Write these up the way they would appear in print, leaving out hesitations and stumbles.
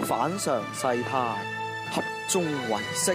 反常世態，合眾唯識。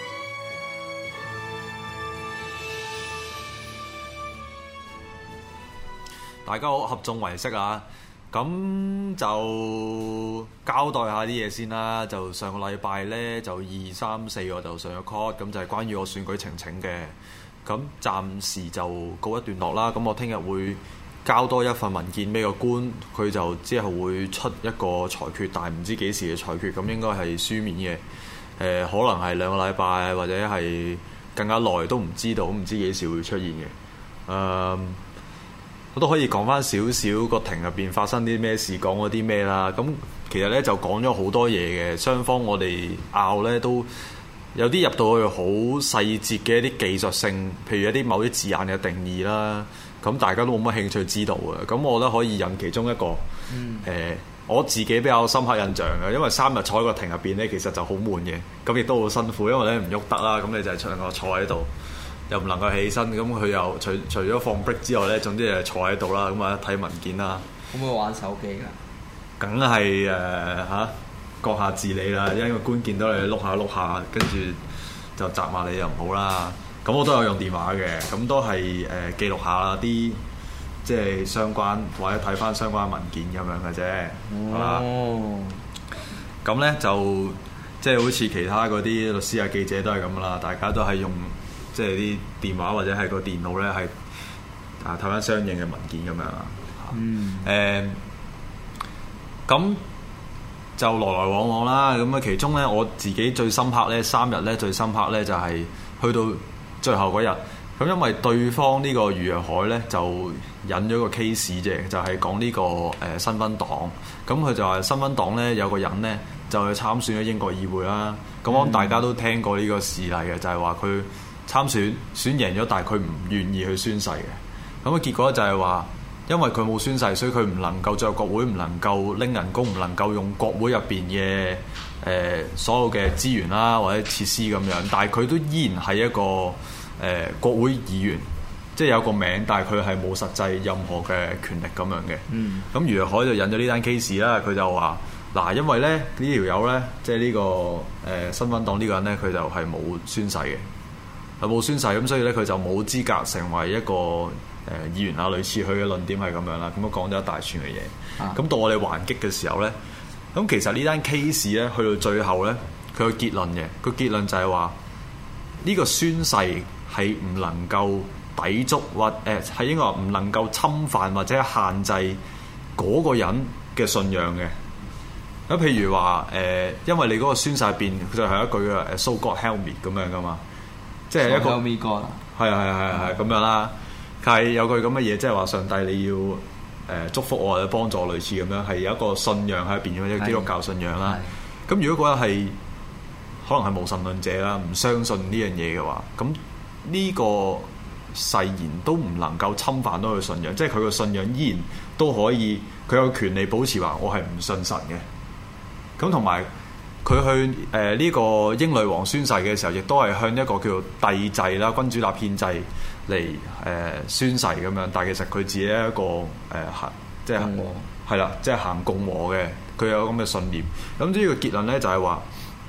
大家好，合眾唯識啊！咁就交代下啲嘢先啦。就上個禮拜呢，就2、3、4我就上咗 court，咁就係關於我選舉呈請嘅。咁暫時就告一段落啦。咁我聽日會交多一份文件俾個官，佢就之後會出一個裁決，但係唔知幾時嘅裁決。咁應該係書面嘅。可能係2個禮拜或者係更加耐都唔知道，唔知幾時會出現嘅。我都可以講翻少少個庭入邊發生啲咩事，講嗰啲咩啦。咁其實咧就講咗好多嘢嘅，雙方我哋拗咧都有啲入到去好細節嘅一啲技術性，譬如一啲某啲字眼嘅定義啦。咁大家都冇乜興趣知道嘅。咁我覺得可以引其中一個我自己比較深刻印象嘅，因為3日坐喺個庭入邊咧，其實就好悶嘅。咁亦都好辛苦，因為咧唔喐得啦。咁你就係坐喺度。又唔能夠起身，咁佢又除咗放 break 之外咧，總之就坐喺度啦，咁啊睇文件啦。 可唔可以玩手機㗎？ 梗係閣下自理啦，因為個官見到你碌下碌下，跟住就責罵你又唔好啦。咁我都有用電話嘅，咁都係記錄下啲即係相關或者睇翻相關文件咁樣嘅啫。哦。咁咧就即係好似其他嗰啲律師啊、記者都係咁啦，大家都係用。即係啲電話或者係個電腦咧，係睇翻相應嘅文件咁樣啦。咁就來來往往啦。咁啊，其中咧我自己最深刻咧，3日咧最深刻咧就係去到最後嗰日。咁因為對方呢個余若海咧就引咗個 case 啫，就係講呢個新芬黨。咁佢就話新芬黨咧有個人咧就去參選咗英國議會啦。咁大家都聽過呢個事例嘅，就係話佢參選贏咗，但係佢唔願意去宣誓嘅。咁結果就係話，因為佢冇宣誓，所以佢唔能夠進入國會，唔能夠拎人工，唔能夠用國會入邊嘅所有嘅資源啦或者設施咁樣。但係佢都依然係一個國會議員，即係有個名，但係佢係冇實際任何嘅權力咁樣嘅。咁余若海就引咗呢單 case 啦，佢就話嗱，因為咧呢條友咧，即係呢個新芬黨呢個人咧，佢就係冇宣誓嘅。冇宣誓咁，所以咧佢就冇資格成為一個議員啊。類似佢嘅論點係咁樣啦。咁我講咗一大串嘅嘢。咁到我哋還擊嘅時候咧，咁其實呢單 case 咧去到最後咧，佢有結論嘅。個結論就係話呢個宣誓係唔能夠抵觸或係應該話唔能夠侵犯或者限制嗰個人嘅信仰嘅。咁譬如話因為你嗰個宣誓入邊佢就係一句嘅So God help me 咁樣噶嘛。即係一個係咁樣啦，係有句咁嘅嘢，即係話上帝你要祝福我或者幫助類似咁樣，係有一個信仰喺入邊嘅，即係基督教信仰啦。咁如果嗰人係可能係無神論者啦，唔相信呢樣嘢嘅話，咁呢個誓言都唔能夠侵犯到佢信仰，即係佢個信仰依然都可以，佢有權利保持話我係唔信神嘅。咁同埋。佢去呢個英女王宣誓嘅時候，亦都係向一個叫做帝制啦、君主立憲制嚟宣誓咁樣。但係其實佢自己一個即係係啦，即係行共和嘅，佢有咁嘅信念。咁呢個結論咧就係話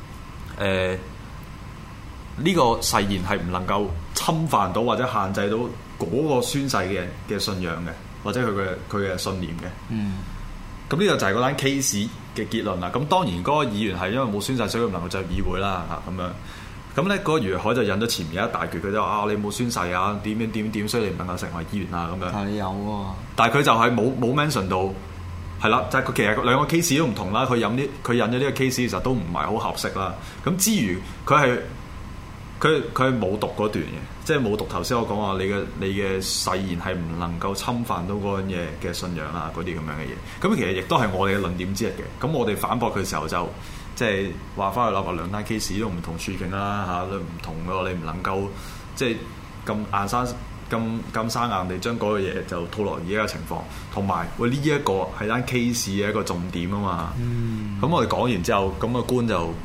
呢個誓言係唔能夠侵犯到或者限制到嗰個宣誓嘅信仰嘅，或者佢嘅信念嘅。咁呢個就係嗰單 case 嘅結論啦。咁當然嗰個議員係因為冇宣誓，所以唔能夠進入議會啦嚇咁樣。咁咧嗰個余若海就引咗前面一大橛，佢就話你冇宣誓啊，點，所以你唔能夠成為議員啊咁樣。 但係你有喎。但係佢就係冇 mention 到，係啦，就係佢其實兩個 case 都唔同啦。佢引咗呢個 case 其實都唔係好合適啦。咁之餘佢係冇讀嗰段嘅，即係冇讀頭先我講話你嘅誓言係唔能夠侵犯到嗰樣嘢嘅信仰啦，嗰啲咁樣嘅嘢。咁其實亦都係我哋嘅論點之一嘅。咁我哋反駁佢嘅時候就即係話翻去啦，話兩單 case 都唔同處境啦嚇，都唔同嘅，你唔能夠即係咁生硬地將嗰個嘢就套落而家嘅情況，同埋喂呢一個係單 case 嘅一個重點啊嘛。咁我哋講完之後，咁個官就。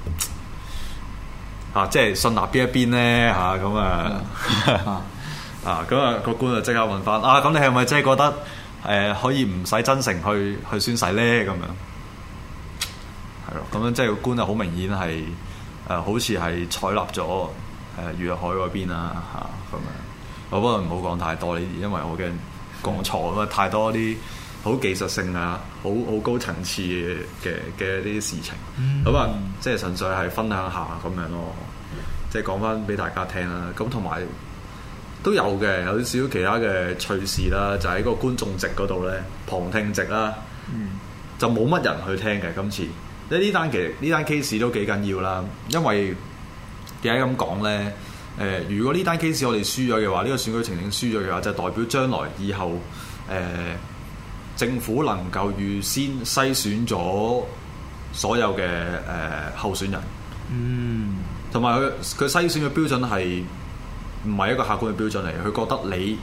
即係信納邊一邊咧嚇咁咁個官就即刻問翻咁你係咪真係覺得可以唔使真誠去宣誓咧咁樣係咯，咁樣即係個官啊，好明顯係好似係採納咗粵海嗰邊啦嚇咁樣。我不過唔好講太多呢啲，因為我驚講錯咁啊，太多啲好技術性啊，好高層次嘅一啲事情。咁啊，即係純粹係分享下咁樣咯，即係講翻俾大家聽啦。咁同埋都有嘅，有少少其他嘅趣事啦，就喺個觀眾席嗰度咧，旁聽席啦，就冇乜人去聽嘅今次。呢單呢單 case 都幾緊要啦，因為點解咁講咧？如果呢單 case 我哋輸咗嘅話，呢個選舉情形輸咗嘅話，就代表將來以後政府能夠預先篩選咗所有嘅候選人，同埋佢篩選嘅標準係唔係一個客觀嘅標準嚟？佢覺得你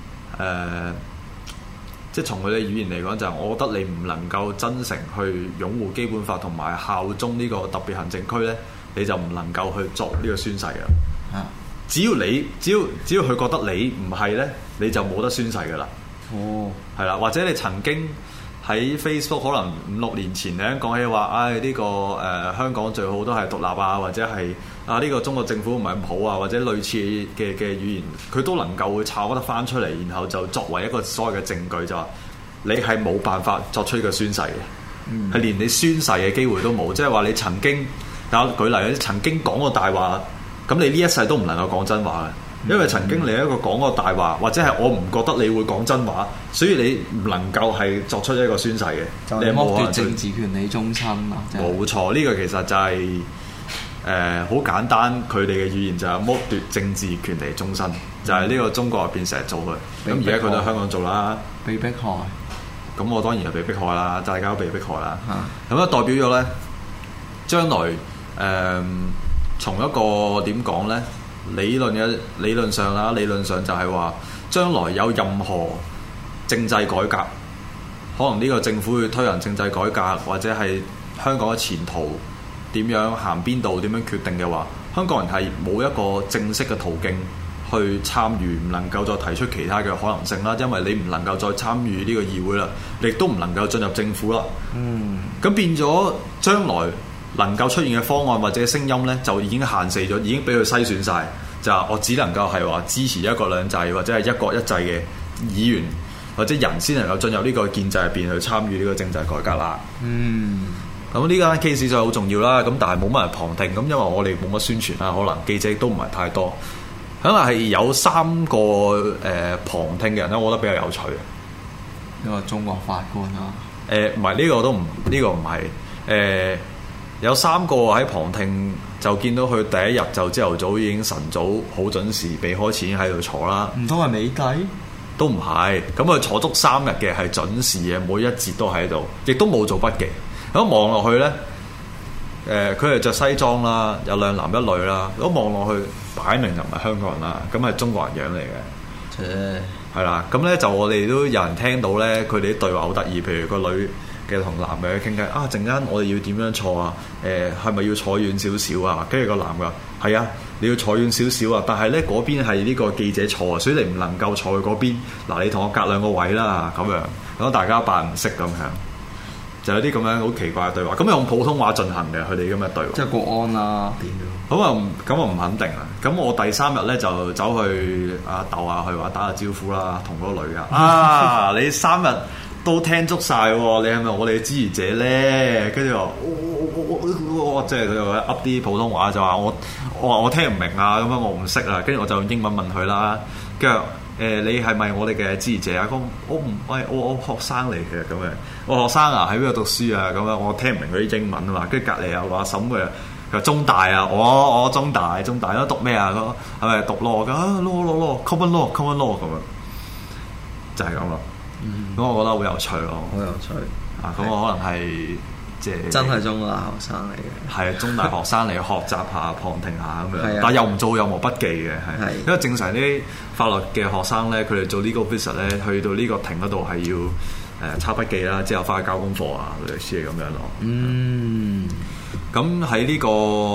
即係從佢哋語言嚟講，就係我覺得你唔能夠真誠去擁護基本法同埋效忠呢個特別行政區咧，你就唔能夠去作呢個宣誓㗎。只要佢覺得你唔係咧，你就冇得宣誓㗎啦。係啦，或者你曾經喺 Facebook 可能5-6年前咧講起話，呢個香港最好都係獨立啊，或者係呢個中國政府唔係咁好啊，或者類似嘅語言，佢都能夠會抄得翻出嚟，然後就作為一個所謂嘅證據，就話你係冇辦法作出呢個宣誓嘅，係連你宣誓嘅機會都冇，即係話你曾經，舉例，你曾經講過大話，咁你呢一世都唔能夠講真話嘅。因為曾經你一個講過大話，或者係我唔覺得你會講真話，所以你唔能夠係作出一個宣誓嘅。 就係剝奪政治權利終身啊！ 冇錯，呢個其實就係好簡單，佢哋嘅語言就係剝奪政治權利終身，就係呢個中國入邊成日做嘅。咁而家佢都喺香港做啦， 被迫害。 咁我當然係被迫害啦，大家都被迫害啦。咁啊代表咗咧，將來從一個點講咧？理論上就係話，將來有任何政制改革，可能呢個政府會推行政制改革，或者係香港嘅前途點樣行邊度，點樣決定嘅話，香港人係冇一個正式嘅途徑去參與，唔能夠再提出其他嘅可能性啦。因為你唔能夠再參與呢個議會啦，你亦都唔能夠進入政府啦。咁變咗將來能夠出現嘅方案或者聲音呢，就已經限制咗，已經俾佢篩選晒。就我只能夠係話支持一國兩制或者係一國一制嘅議員或者人先能夠進入呢個建制入邊去參與呢個政制改革啦。咁呢間 case 就好重要啦。咁但係冇乜人旁聽，咁因為我哋冇乜宣傳啦，可能記者都唔係太多。可能係有3個旁聽嘅人咧，我覺得比較有趣。 一個中國法官啊？ 唔係，呢個都唔，呢個唔係。有3個喺旁聽，就見到佢第一日就朝頭早已經晨早好準時避開錢喺度坐啦。 唔通係美帝？ 都唔係，咁佢坐足3日嘅，係準時嘅，每一節都喺度，亦都冇做筆記。咁望落去呢，佢係着西裝啦，有2男1女啦。咁望落去，擺明就唔係香港人啦，咁係中國人樣嚟嘅。係啦，咁呢，就我哋都有人聽到呢，佢哋啲對話好得意，譬如個女嘅同男嘅傾偈啊，陣間我哋要點樣坐啊？係咪要坐遠少少啊？跟住個男嘅係啊，你要坐遠少少啊，但係咧嗰邊係呢個記者坐啊，所以你唔能夠坐去嗰邊。嗱，你同我隔2個位啦，咁樣咁大家扮唔識咁樣，就有啲咁樣好奇怪嘅對話。咁用普通話進行嘅，佢哋咁嘅對話。 即係國安啦， 咁啊唔肯定啊。咁我第3日咧就走去逗下佢話打下招呼啦，同嗰個女啊，你3日都聽足晒喎，你係咪我哋嘅支持者咧？跟住話我即係佢又噏啲普通話，就話我聽唔明啊，咁樣我唔識啊。跟住我就用英文問佢啦。跟住你係咪我哋嘅支持者啊？我學生嚟嘅咁樣。我學生啊，喺邊度讀書啊？咁樣我聽唔明佢啲英文啊嘛。跟住隔離有個阿嬸佢話中大啊，我中大都讀咩啊？係咪讀 law 㗎？law common law 咁樣，就係咁咯。咁我覺得好有趣咯， 好有趣啊！咁我可能係即係真係中大學生嚟嘅， 係中大學生嚟學習下、旁聽下咁樣， 啊、 但係又唔做任何筆記嘅，係因為正常啲法律嘅學生咧，佢哋做 legal officer 咧，去到呢個庭嗰度係要抄筆記啦，之後翻去交功課啊，類似係咁樣咯。咁喺呢個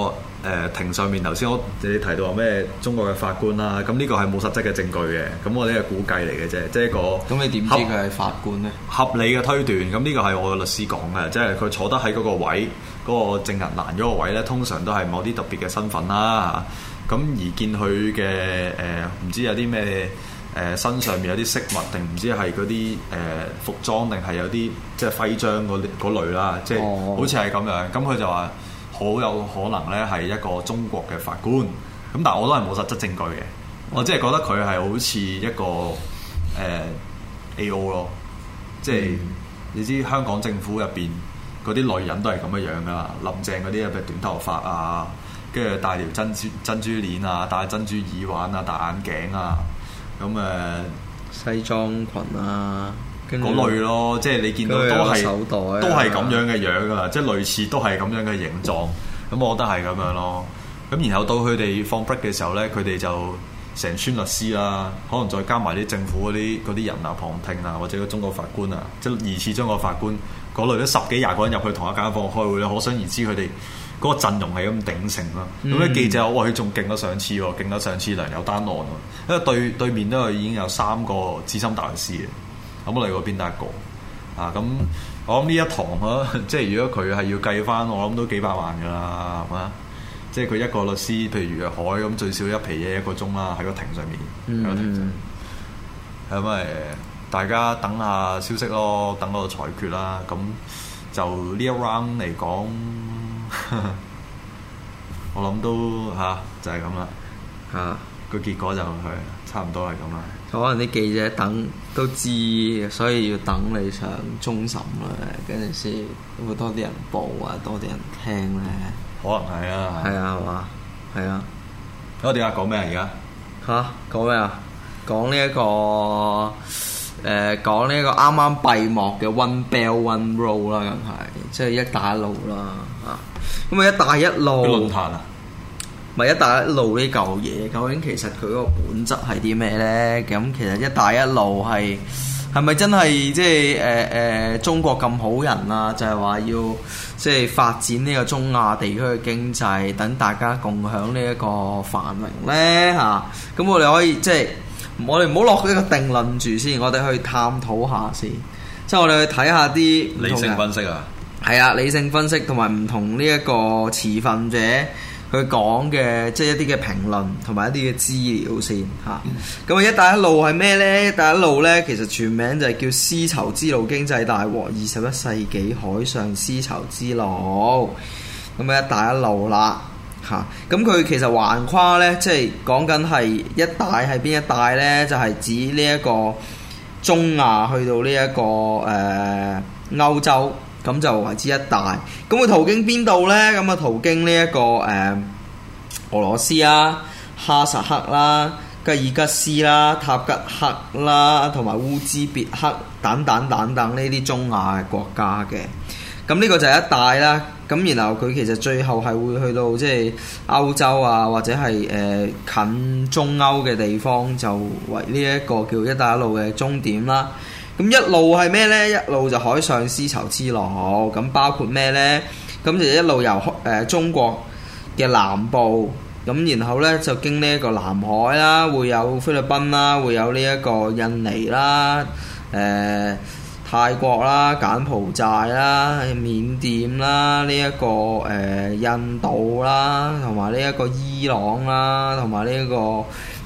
庭上面頭先你提到話咩中國嘅法官啦，咁呢個係冇實質嘅證據嘅，咁我呢係估計嚟嘅啫，即係一個咁你點知佢係法官咧？ 合理嘅推斷，咁呢個係我嘅律師講嘅，即係佢坐得喺嗰個位，嗰、個證人欄嗰個位咧，通常都係某啲特別嘅身份啦。咁而見佢嘅唔知有啲咩身上面有啲飾物，定唔知係嗰啲服裝，定係有啲即係徽章嗰類啦，即係好似係咁樣。咁佢就話好有可能咧係一個中國嘅法官。咁但係我都係冇實質證據嘅，我只係覺得佢係好似一個AO 咯，即係你知香港政府入邊嗰啲女人都係咁嘅樣噶啦，林鄭嗰啲譬如短頭髮啊，跟住戴條珍珠鏈啊，戴珍珠耳環啊，戴眼鏡啊，咁西裝裙啊， 嗰類咯，即係你見到都係手袋啊， 都係咁樣嘅樣噶啦，即係類似都係咁樣嘅形狀，咁我覺得係咁樣咯。咁然後到佢哋放 break 嘅時候咧，佢哋就成村律師啦，可能再加埋啲政府嗰啲人啊，旁聽啊，或者個中國法官啊，即係疑似中國法官嗰類，都10幾20個人入去同一間房開會咧，可想而知佢哋嗰個陣容係咁鼎盛啦。咁啲記者話：哇，佢仲勁過上次喎，勁過上次梁有單案喎，因為對面都係已經有3個資深大律師嘅，咁我哋嗰邊得1個啊。咁我諗呢一堂啊，即係如果佢係要計翻，我諗都幾百萬㗎啦，係嘛？即係佢一個律師，譬如海咁，最少1皮嘢1個鐘啦，喺個庭上面，喺個庭上面。咁咪大家等下消息咯，等個裁決啦。咁就呢一 round 嚟講，我諗都就係咁啦。個結果就係差唔多係咁啦。 可能啲記者等都知，所以要等你上終審啦，跟住先會多啲人報啊，多啲人聽咧。 可能係啊， 係啊，係嘛，係啊。 我哋而家講咩啊？而家講咩啊？講呢一個講呢一個啱啱閉幕嘅 One Belt One Road 啦，梗係即係一帶一路啦。咁啊，一帶一路論壇啊， 咪一帶一路呢嚿嘢，究竟其實佢嗰個本質係啲咩咧？咁其實一帶一路係咪真係即係中國咁好人啊？就係話要即係發展呢個中亞地區嘅經濟，等大家共享呢一個繁榮咧嚇。咁我哋可以即係我哋唔好落呢個定論住先，我哋去探討下先。即係我哋去睇下啲理性分析啊。 係啊，理性分析同埋唔同呢一個持份者佢講嘅即係一啲嘅評論同埋一啲嘅資料先嚇。咁一帶一路係咩呢？一帶一路呢，其實全名就係叫絲綢之路經濟帶和21世紀海上絲綢之路。咁啊，一帶一路啦嚇。咁佢其實橫跨呢，即係講緊係一帶係邊一帶呢？就係指呢一個中亞去到呢一個歐洲。咁就為之一帶，咁佢途經邊度呢？咁啊途經呢一個俄羅斯啊、哈薩克啦、吉爾吉斯啦、塔吉克啦，同埋烏茲別克等等呢啲中亞嘅國家嘅。咁呢個就係一帶啦。咁然後佢其實最後係會去到即係歐洲啊，或者係近中歐嘅地方，就為呢一個叫一帶一路嘅終點啦。咁一路係咩呢？一路就海上絲綢之路，咁包括咩呢？咁就一路由中國嘅南部，咁然後呢就經呢一個南海啦，會有菲律賓啦，會有呢一個印尼啦、泰國啦、柬埔寨啦、緬甸啦、呢一個印度啦，同埋呢一個伊朗啦，同埋呢一個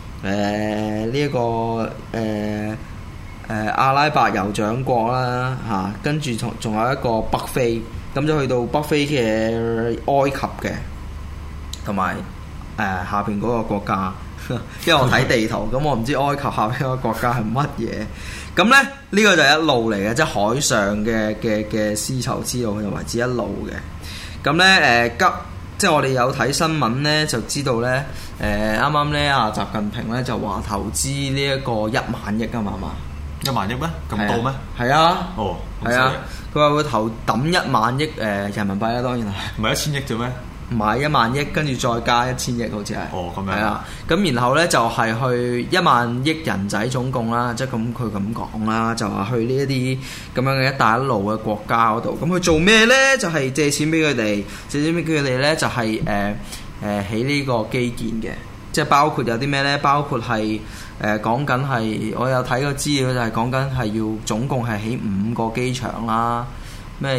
阿拉伯酋長國啦嚇，跟住仲有一個北非，咁就去到北非嘅埃及嘅，同埋下邊嗰個國家，因為我睇地圖，咁我唔知埃及下邊嗰個國家係乜嘢。咁咧呢個就係一路嚟嘅，即係海上嘅絲綢之路就為之一路嘅。咁咧即係我哋有睇新聞咧，就知道咧啱啱咧阿習近平咧就話投資呢一個1萬億啊嘛。 1萬億咩？咁多咩？ 係啊。 哦， 係啊。佢話會抌1萬億人民幣啦，當然係。 唔係1000億啫咩？ 唔係1萬億，跟住再加1000億，好似係。 哦，咁樣。係啊。咁然後咧就係去1萬億人仔總共啦，即係咁佢咁講啦，就話去呢一啲咁樣嘅一帶一路嘅國家嗰度。咁佢做咩咧？就係借錢俾佢哋，借錢俾佢哋咧就係起呢個基建嘅，即係包括有啲咩呢？包括係講緊係我有睇個資料就係講緊係要總共係起5個機場啦，咩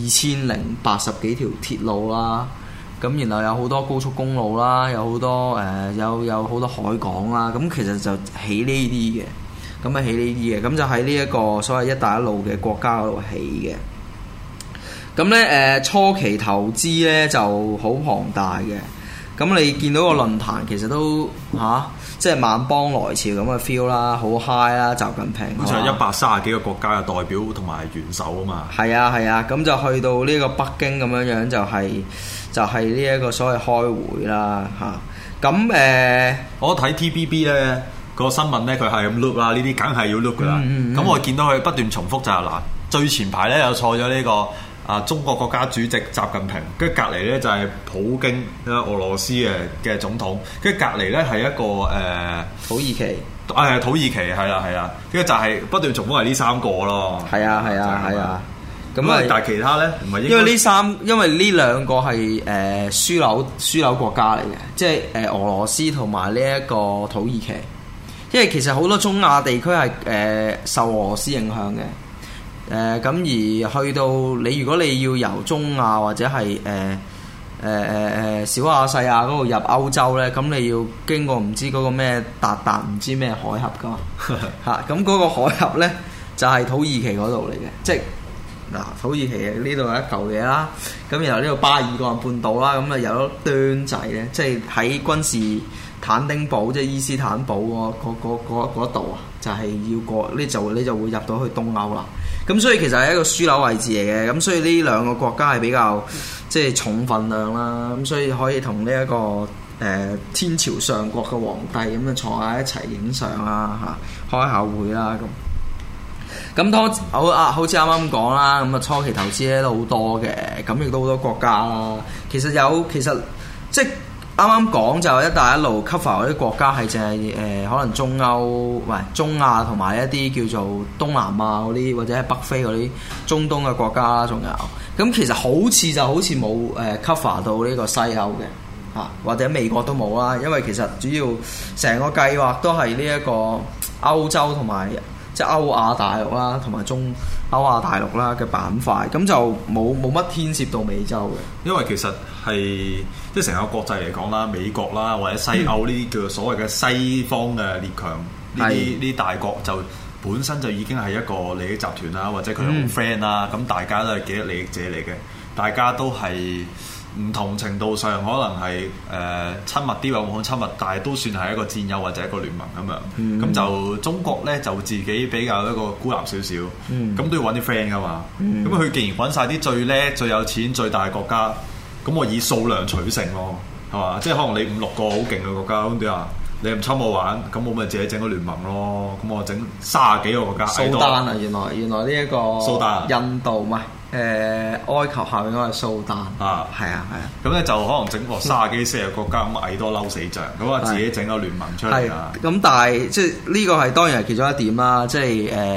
2080幾條鐵路啦。咁然後有好多高速公路啦，有好多有好多海港啦，咁其實就起呢啲嘅，咁啊起呢啲嘅，咁就喺呢一個所謂一帶一路嘅國家嗰度起嘅。咁咧初期投資咧就好龐大嘅，咁你見到個論壇其實都即係萬邦來朝咁嘅 feel 啦，好 high 啦，習近平好似係130幾個國家嘅代表同埋元首啊嘛。係啊，咁就去到呢個北京咁樣樣就係呢一個所謂開會啦嚇。咁我睇 TVB 咧個新聞咧，佢係咁 loop 啦，呢啲梗係要 loop 噶啦。咁我見到佢不斷重複就係嗱，最前排咧又坐咗呢個中國國家主席習近平，跟住隔離咧就係普京，俄羅斯嘅總統，跟住隔離咧係一個土耳其， 土耳其係啦，跟住就係不斷重複係呢3個咯。係啊。咁但係其他咧唔係因為呢2個係樞紐國家嚟嘅，即係俄羅斯同埋呢一個土耳其。因為其實好多中亞地區係受俄羅斯影響嘅，咁而去到如果你要由中亞或者係小亞細亞嗰度入歐洲咧，咁你要經過唔知嗰個咩達唔知咩海峽噶嘛嚇，咁嗰個海峽咧就係土耳其嗰度嚟嘅，即係。嗱，土耳其呢度有一嚿嘢啦，咁然後呢個巴爾幹半島啦，咁啊有咗端仔咧，即係喺君士坦丁堡，即係伊斯坦堡嗰度啊，就係要過你就會入到去東歐啦。咁所以其實係一個樞紐位置嚟嘅，咁所以呢2個國家係比較即係重分量啦，咁所以可以同呢一個天朝上國嘅皇帝咁啊坐下一齊影相啦嚇，開下會啦咁。咁好似啱啱講啦，咁啊初期投資咧都好多嘅，咁亦都好多國家啦。其實即係啱啱講就一帶一路 cover 嗰啲國家係淨係可能中亞同埋一啲叫做東南亞嗰啲或者係北非嗰啲中東嘅國家啦，仲有咁其實好似冇cover 到呢個西歐嘅或者美國都冇啦，因為其實主要成個計劃都係呢一個歐洲同埋。即係歐亞大陸啦，同埋歐亞大陸啦嘅板塊，咁就冇乜牽涉到美洲嘅。 因為其實係即係成個國際嚟講啦，美國啦或者西歐呢啲叫做所謂嘅西方嘅列強，呢啲大國就本身就已經係一個利益集團啦，或者佢好 friend 啦，咁大家都係既得利益者嚟嘅，大家都係。唔同程度上可能係親密啲或冇咁親密，但係都算係一個戰友或者一個聯盟咁樣。咁就中國咧就自己比較一個孤立少少，咁都要揾啲 friend 噶嘛。咁佢既然揾晒啲最叻、最有錢、最大嘅國家，咁我以數量取勝咯，係嘛？即係可能你5-6個好勁嘅國家，咁點啊？你唔侵我玩，咁我咪自己整個聯盟咯。咁我整30幾個國家。蘇丹啊，原來呢一個蘇丹印度唔係。埃及下面嗰個蘇丹係啊， 咁咧就可能整個30幾40個國家咁蟻多嬲死象，咁啊自己整個聯盟出嚟啦。 咁但係即係呢個係當然係其中一點啦，即係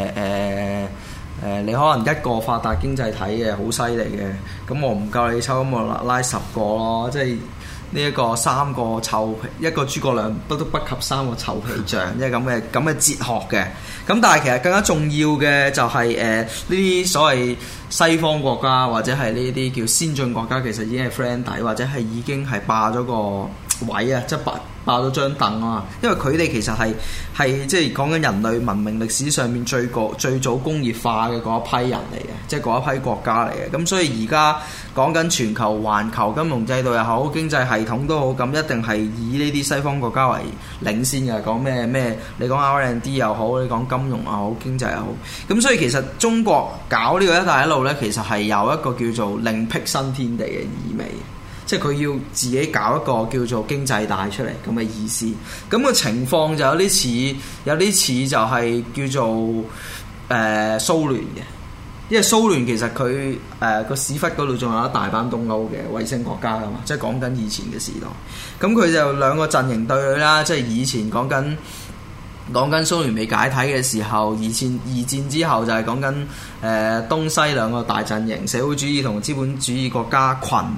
你可能一個發達經濟體嘅好犀利嘅，咁我唔夠你抽，咁我拉10個咯，即係。呢一個3個臭皮，一個諸葛亮都不及3個臭皮匠，即係咁嘅哲學嘅。咁但係其實更加重要嘅就係呢啲所謂西方國家或者係呢啲叫先進國家，其實已經係 friend 底，或者係已經係霸咗個位啊，即係霸咗張凳啊。因為佢哋其實係即係講緊人類文明歷史上面最早工業化嘅嗰一批人嚟嘅，即係嗰一批國家嚟嘅。咁所以而家講緊全球環球金融制度又好，經濟系統都好，咁一定係以呢啲西方國家為領先嘅。講咩？你講 R&D 又好，你講金融又好，經濟又好。咁所以其實中國搞呢個一帶一路呢，其實係有一個叫做另闢新天地嘅意味。即係佢要自己搞一個叫做經濟帶出嚟咁嘅意思。咁個情況就有啲似就係叫做蘇聯嘅。因為蘇聯其實佢個屎忽嗰度仲有一大班東歐嘅衛星國家噶嘛，即係講緊以前嘅時代。咁佢就兩個陣營對壘啦，即係以前講緊蘇聯未解體嘅時候，二戰之後就係講緊東西兩個大陣營，社會主義同資本主義國家群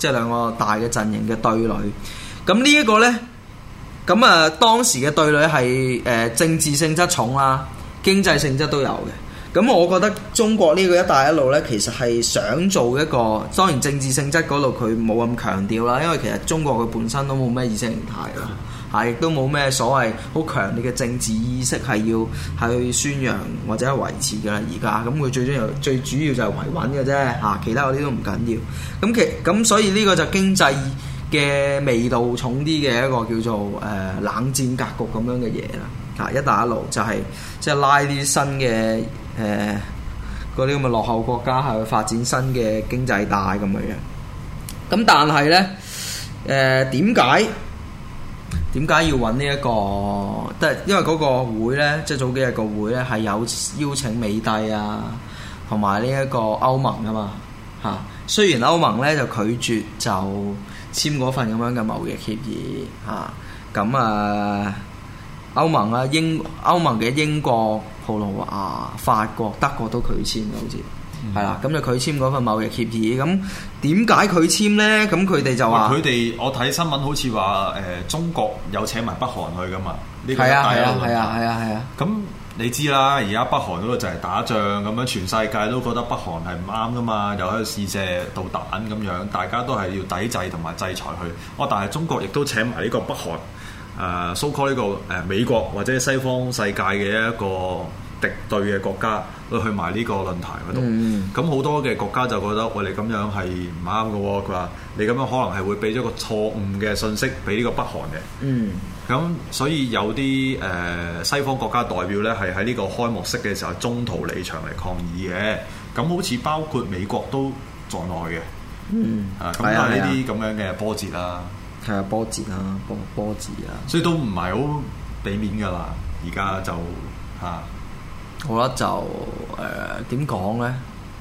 即係兩個大嘅陣營嘅對壘。咁呢一個呢，咁啊當時嘅對壘係政治性質重啦，經濟性質都有嘅。咁我覺得中國呢個一帶一路呢，其實係想做一個，當然政治性質嗰度佢冇咁強調啦，因為其實中國佢本身都冇咩意識形態啦，嚇亦都冇咩所謂好強烈嘅政治意識係要去宣揚或者係維持嘅啦。而家咁佢最主要就係維穩嘅啫，嚇其他嗰啲都唔緊要。咁所以呢個就經濟嘅味道重啲嘅一個叫做冷戰格局咁樣嘅嘢啦。嚇一帶一路就係即係拉啲新嘅嗰啲咁嘅落後國家係去發展新嘅經濟帶咁樣樣。咁但係呢，點解要揾呢一個？即係因為嗰個會呢，即係早幾日個會呢，係有邀請美帝啊，同埋呢一個歐盟啊嘛嚇。雖然歐盟呢就拒絕就簽嗰份咁樣嘅貿易協議嚇，咁歐盟啊歐盟嘅英國、葡萄牙、法國、德國都拒簽嘅，好似係啦。咁就拒簽嗰份貿易協議。咁點解拒簽呢？咁佢哋就話佢哋我睇新聞好似話中國有請埋北韓去噶嘛？呢個係啊。 咁你知啦，而家北韓嗰個就係打仗咁樣，全世界都覺得北韓係唔啱噶嘛，又喺度試射導彈咁樣，大家都係要抵制同埋制裁佢。但係中國亦都請埋呢個北韓。so call 呢個美國或者西方世界嘅一個敵對嘅國家去埋呢個論壇嗰度，咁好多嘅國家就覺得喂，你咁樣係唔啱嘅喎，佢話你咁樣可能係會俾咗個錯誤嘅信息俾呢個北韓嘅，咁所以有啲西方國家代表咧係喺呢個開幕式嘅時候中途離場嚟抗議嘅，咁好似包括美國都在內嘅，咁都係呢啲咁樣嘅波折啦。 係啊，波折啦，波折啊， 所以都唔係好俾面㗎啦。而家就我覺得就點講咧？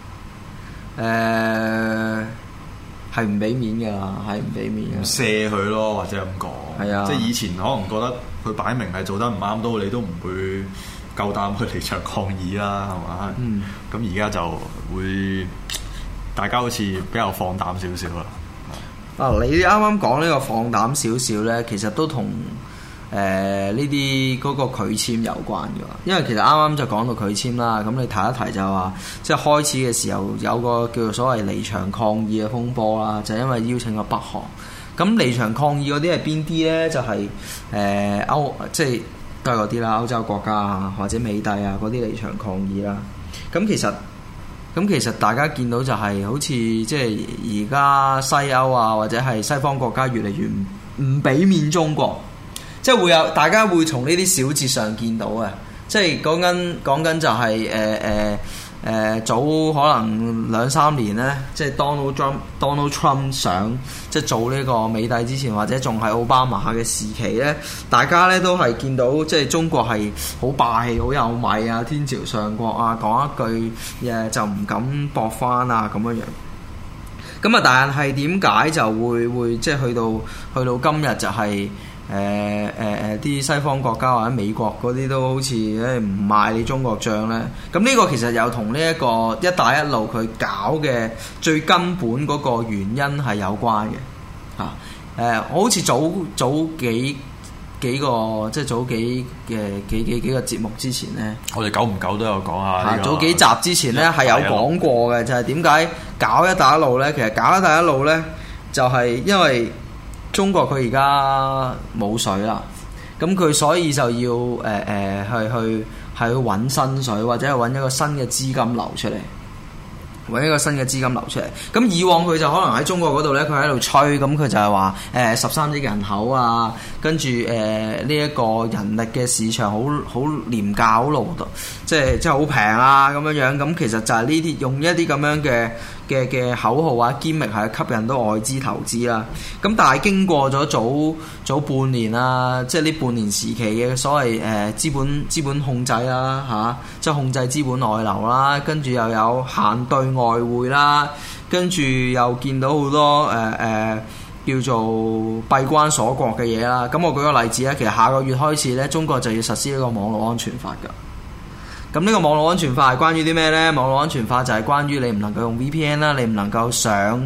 係唔俾面㗎啦，係唔俾面嘅。 卸佢咯，或者咁講。係啊，即係以前可能覺得佢擺明係做得唔啱都，你都唔會夠膽去離場抗議啦，係嘛？咁而家就會大家好似比較放膽少少啦。 你啱啱講呢個放膽少少呢，其實都同呢啲嗰個拒簽有關嘅，因為其實啱啱就講到拒簽啦。咁你提一提就話，即係開始嘅時候有個叫做所謂離場抗議嘅風波啦，就係因為邀請咗北韓。咁離場抗議嗰啲係邊啲呢？就係即係都係嗰啲啦，歐洲國家啊，或者美帝啊嗰啲離場抗議啦。咁其實大家見到就係好似即係而家西歐啊，或者係西方國家越嚟越唔俾面中國，即係會有大家會從呢啲小節上見到嘅，即係講緊就係早可能2-3年呢，即係 Donald Trump 想即係做呢個美帝之前，或者仲係奧巴馬嘅時期呢，大家呢都係見到即係中國係好霸氣、好有米啊、天朝上國啊，講一句就唔敢駁返啊咁樣樣。咁啊，但係點解就會即係去到今日就係啲西方國家或者美國嗰啲都好似唔賣你中國帳呢？咁呢個其實有同呢一個一帶一路佢搞嘅最根本嗰個原因係有關嘅嚇。我好似早幾個即係早幾個節目之前呢， 我哋久唔久都有講下。 早幾集之前呢係有講過嘅，就係點解搞一帶一路呢？其實搞一帶一路呢，就係因為中國佢而家冇水啦，咁佢所以就要去揾新水，或者係揾一個新嘅資金流出嚟，揾一個新嘅資金流出嚟。咁以往佢就可能喺中國嗰度呢，佢喺度吹，咁佢就係話13億人口啊，跟住呢一個人力嘅市場好廉價，好勞動，即係好平啊咁樣樣。咁其實就係呢啲用一啲咁樣嘅口號啊、堅力係吸引到外資投資啦。咁但係經過咗早半年啦，即係呢半年時期嘅所謂資本控制啦嚇，即係控制資本外流啦，跟住又有限對外匯啦，跟住又見到好多叫做閉關鎖國嘅嘢啦。咁我舉個例子咧，其實下個月開始咧，中國就要實施呢個網絡安全法㗎。咁呢個網絡安全法係關於啲咩呢？網絡安全法就係關於你唔能夠用 VPN 啦，你唔能夠上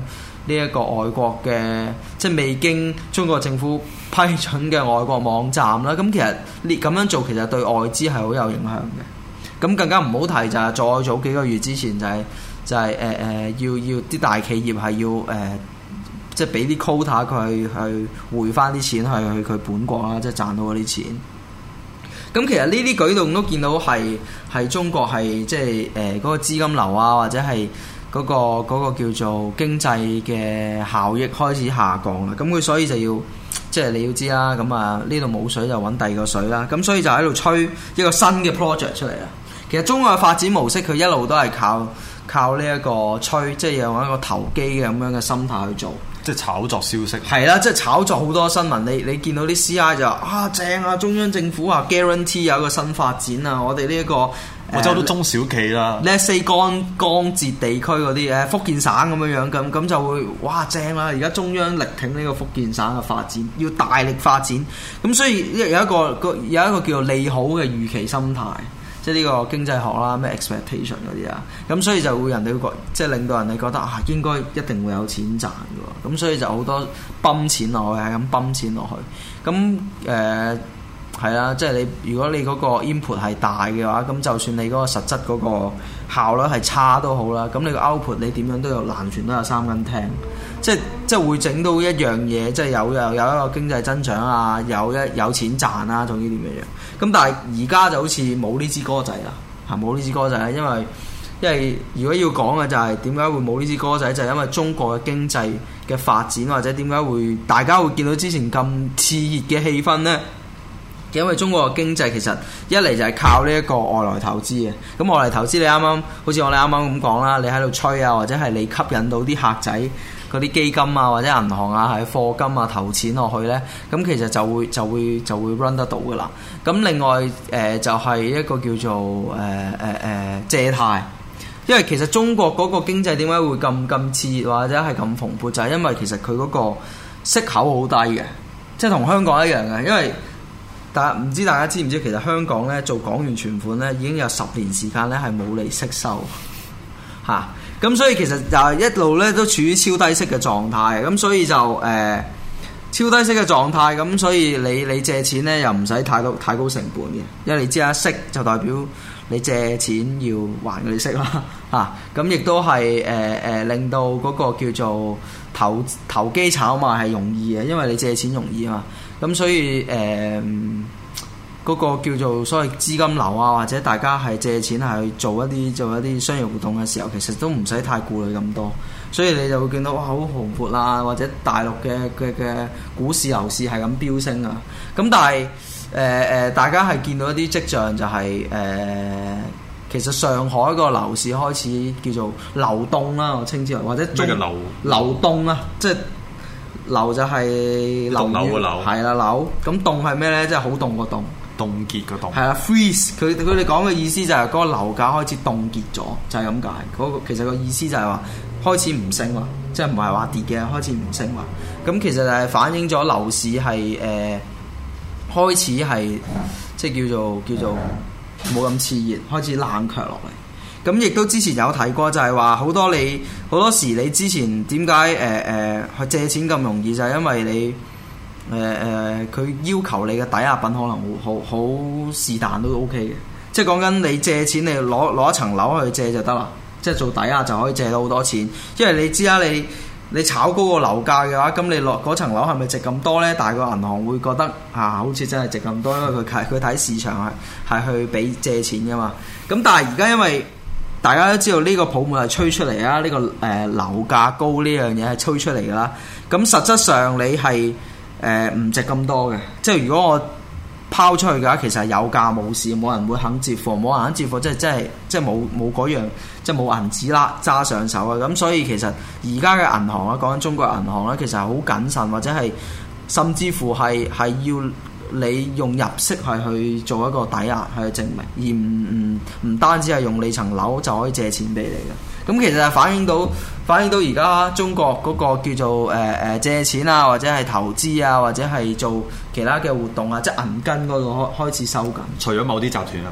呢一個外國嘅即係未經中國政府批准嘅外國網站啦。咁其實呢咁樣做其實對外資係好有影響嘅。咁更加唔好提就係再早幾個月之前就係要啲大企業係要即係俾啲 quota 佢去匯翻啲錢去佢本國啦，即係賺到嗰啲錢。咁其實呢啲舉動都見到係中國係即係嗰個資金流啊，或者係嗰個叫做經濟嘅效益開始下降啦。咁佢所以就要即係你要知啦。咁啊呢度冇水就揾第二個水啦。咁所以就喺度吹一個新嘅 project 出嚟啦。其實中國嘅發展模式佢一路都係靠呢一個吹，即係用一個投機嘅咁樣嘅心態去做。 即係炒作消息， 係啦，即係炒作好多新聞。你見到啲 CI 就話正啊，中央政府話 guarantee 有一個新發展啊，我哋呢一個我周到中小企啦 ，let's say 江浙地區嗰啲福建省咁樣咁就會哇正啦！而家中央力挺呢個福建省嘅發展，要大力發展。咁所以有一個叫做利好嘅預期心態。即係呢個經濟學啦，咩 expectation 嗰啲啊，咁所以就會人哋會即係令到人哋覺得啊，應該一定會有錢賺嘅喎，咁所以就好多泵錢落去，係咁泵錢落去，咁係啦，即係你如果你嗰個 input 係大嘅話，咁就算你嗰個實質嗰個效率係差都好啦，咁你個 output 你點樣都有爛船都有三斤釘，即係會整到一樣嘢，即係有一個經濟增長啊，有錢賺啊，仲要點樣？咁但係而家就好似冇呢支歌仔啦，係冇呢支歌仔啦，因為如果要講嘅就係點解會冇呢支歌仔，就係因為中國嘅經濟嘅發展，或者點解會大家會見到之前咁熾熱嘅氣氛呢？因為中國嘅經濟其實一嚟就係靠呢一個外來投資嘅，咁外來投資你啱啱好似我哋啱啱咁講啦，你喺度吹啊，或者係你吸引到啲客仔嗰啲基金啊，或者銀行啊，係課金啊投錢落去呢，咁其實就會 run 得到噶啦。咁另外就係一個叫做借貸，因為其實中國嗰個經濟點解會咁熾熱或者係咁蓬勃，就係因為其實佢嗰個息口好低嘅，即係同香港一樣嘅，因為唔知大家知唔知，其實香港咧做港元存款咧已經有10年時間咧係冇利息收嚇，咁所以其實就係一路咧都處於超低息嘅狀態，咁所以就超低息嘅狀態，咁所以你借錢咧又唔使太高成本嘅，因為你知啦，息就代表你借錢要還嗰啲息啦嚇，咁亦都係令到嗰個叫做投機炒賣係容易嘅，因為你借錢容易啊嘛。咁所以嗰個叫做所謂資金流啊，或者大家係借錢係去做一啲商業活動嘅時候，其實都唔使太顧慮咁多，所以你就會見到哇好蓬勃啊，或者大陸嘅股市樓市係咁飆升啊。咁但係大家係見到一啲跡象就係其實上海個樓市開始叫做流動啦，我稱之為或者流動啊，即係。樓就係流嘅流，係啦流。咁凍係咩咧？即係好凍個凍， 凍結個凍。 係啦 freeze。佢哋講嘅意思就係嗰個樓價開始凍結咗，就係咁解。其實個意思就係話開始唔升啦，即係唔係話跌嘅，開始唔升啦。咁其實就係反映咗樓市係開始係即係叫做冇咁熾熱，開始冷卻落嚟。咁亦都之前有提過，就係話好多時你之前點解去借錢咁容易，就係因為你佢要求你嘅抵押品可能好是但都 OK 嘅，即係講緊你借錢你攞一層樓去借就得啦，即係做抵押就可以借到好多錢，因為你知啦，你炒高個樓價嘅話，咁你落嗰層樓係咪值咁多呢？但係個銀行會覺得好似真係值咁多，因為佢睇市場係去俾借錢㗎嘛。咁但係而家因為大家都知道呢個泡沫係吹出嚟啊，呢個樓價高呢樣嘢係吹出嚟㗎啦。咁實質上你係唔值咁多嘅，即係如果我拋出去嘅話，其實係有價冇市，冇人會肯接貨，冇人肯接貨，即係冇嗰樣，即係冇銀紙啦揸上手啊。咁所以其實而家嘅銀行啊，講緊中國銀行咧，其實係好謹慎，或者係甚至乎係要你用入息係去做一個抵押去證明，而唔單止係用你層樓就可以借錢俾你嘅。咁其實係反映到而家中國嗰個叫做借錢啊，或者係投資啊，或者係做其他嘅活動啊，即係銀根嗰度開始收緊。 除咗某啲集團係嘛？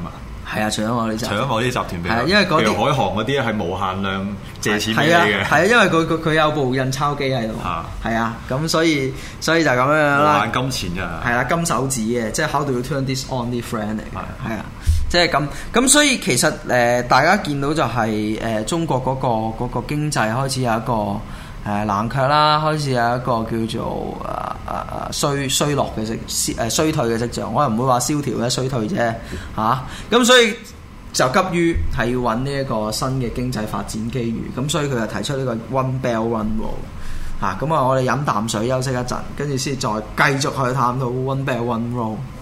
係啊，除咗某啲集團， 除咗某啲集團， 係啊，因為嗰啲海航嗰啲係無限量借錢俾你嘅， 係啊，因為佢有部印鈔機喺度，係啊，咁所以就咁樣啦。 無限金錢㗎， 係啦，金手指嘅，即係 how do you turn this on 啲 friend 嚟嘅，係啊，即係咁，所以其實大家見到就係中國嗰個經濟開始有一個冷卻啦，開始有一個叫做衰落嘅衰退嘅跡象，我又唔會話蕭條嘅衰退啫嚇。咁所以就急於係要揾呢一個新嘅經濟發展機遇，咁所以佢就提出呢個 One Belt One Road 嚇。咁我哋飲啖水休息一陣，跟住先再繼續去探討 One Belt One Road。